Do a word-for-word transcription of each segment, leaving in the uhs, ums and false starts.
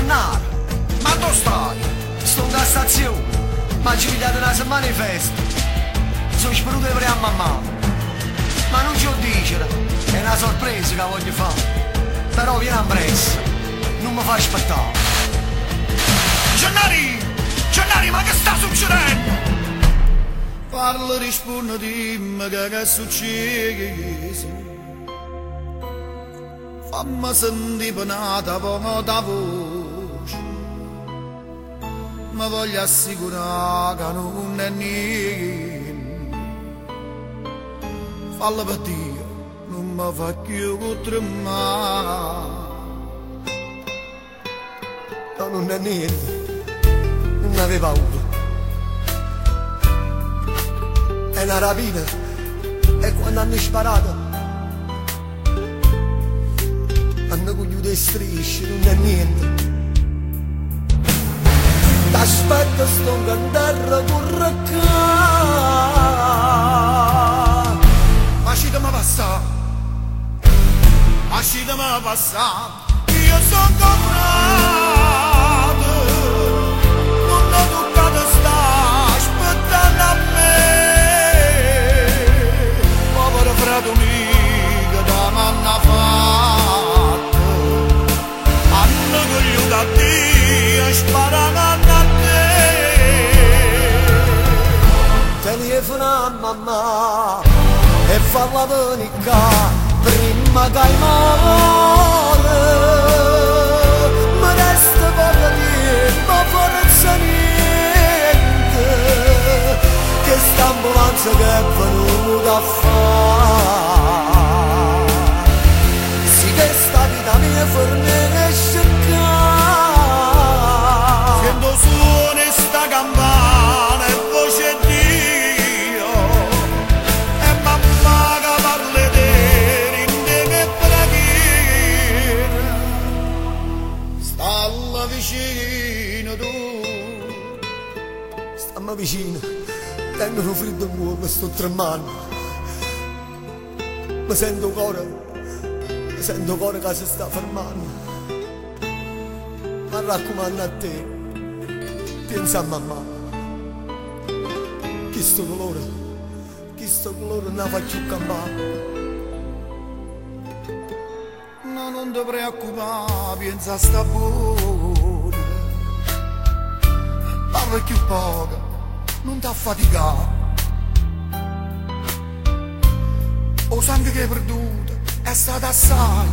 Gennaro, Ma dove stai? sto in Cassazione, ma ci vediamo una settimana di festa. Sono speruto per a mamma. Ma non ci lo dicere, è una sorpresa che voglio fare. Però vieni a presto, non mi fai aspettare. Gennari! Gennari, ma che sta succedendo? Parla, risponde, dimmi che che succede. Fammi sentire penata con la voce. Mi voglio assicurare che non è niente. Falla per Dio, non mi fa più tremare. No, non è niente, non aveva paura. È una rapina, e quando hanno sparato hanno cogliuto le strisce, non è niente. T'aspetto sto in terra corre qua. Lasciatemi passare, lasciatemi passare. Io sono tornato, non ho toccato sta aspettando a me. Povero fratello mio che da manna fatto, hanno cogliuto a Dio e sparano a te. Telefona a mamma e falla venire prima che muore. Mi resta poco tempo, forza niente, che sta ambulanza che è venuta a fare. Sì che sta vita mia fornisce qua. Sento suoni sta campana e voce Dio, e mamma che parla di rinde che preghiera. Stalla vicino tu, Stammi vicino, tengo un freddo in cuore, mi sto tremando. Mi sento ancora, mi sento ancora che si sta fermando. Ma raccomando a te, pensa a mamma. Che sto dolore, che sto dolore non fa più campare. ma non ti preoccupare, pensa a sta buona. Parla più poco, non ti affaticare. O sangue che hai perduto è stata assai.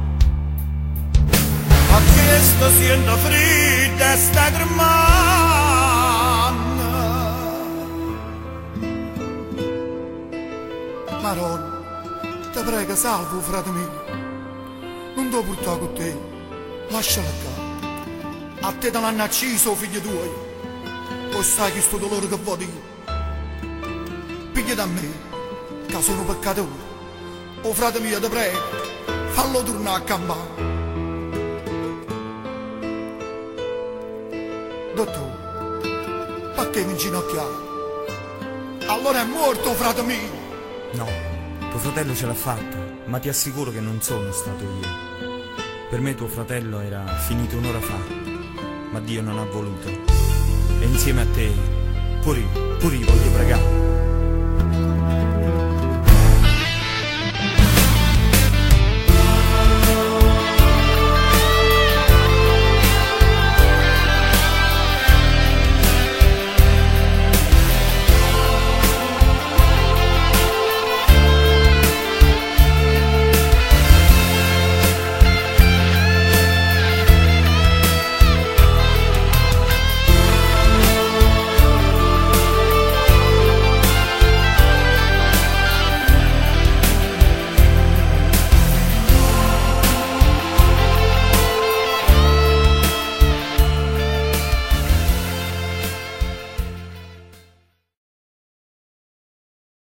Ma questo siendo freddo e sta tremando. Maronna, ti prego salvo frate mio. Non devo portare con te, lasciala qua. A te te l'hanno acceso figlio tuo. O sai che sto dolore che vuoi dire. Piglia da me, che sono peccatore. O frate mio ti prego, fallo tornare a campare. Dottore, perché mi inginocchiare? Allora è morto, frate mio! No, tuo fratello ce l'ha fatta, ma ti assicuro che non sono stato io. Per me tuo fratello era finito un'ora fa, ma Dio non ha voluto. E insieme a te, pure io, pure io voglio pregare.